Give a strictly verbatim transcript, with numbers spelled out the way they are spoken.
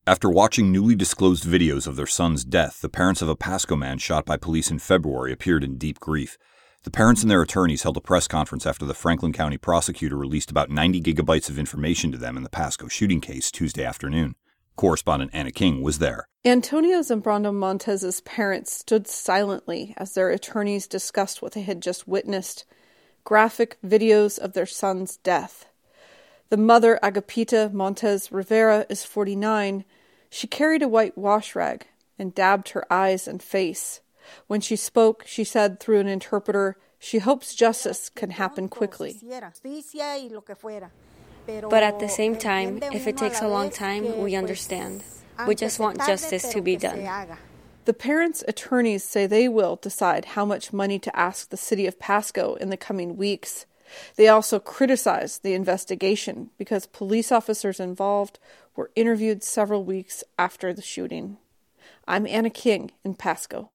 After watching newly disclosed videos of their son's death, the parents of a Pasco man shot by police in February appeared in deep grief. The parents and their attorneys held a press conference after the Franklin County prosecutor released about ninety gigabytes of information to them in the Pasco shooting case Tuesday afternoon. Correspondent Anna King was there. Antonio Zambrano Montez's parents stood silently as their attorneys discussed what they had just witnessed, graphic videos of their son's death. The mother, Agapita Montez Rivera, is forty-nine. She carried a white wash rag and dabbed her eyes and face. When she spoke, she said through an interpreter, she hopes justice can happen quickly. But at the same time, if it takes a long time, we understand. We just want justice to be done. The parents' attorneys say they will decide how much money to ask the city of Pasco in the coming weeks. They also criticize the investigation because police officers involved were interviewed several weeks after the shooting. I'm Anna King in Pasco.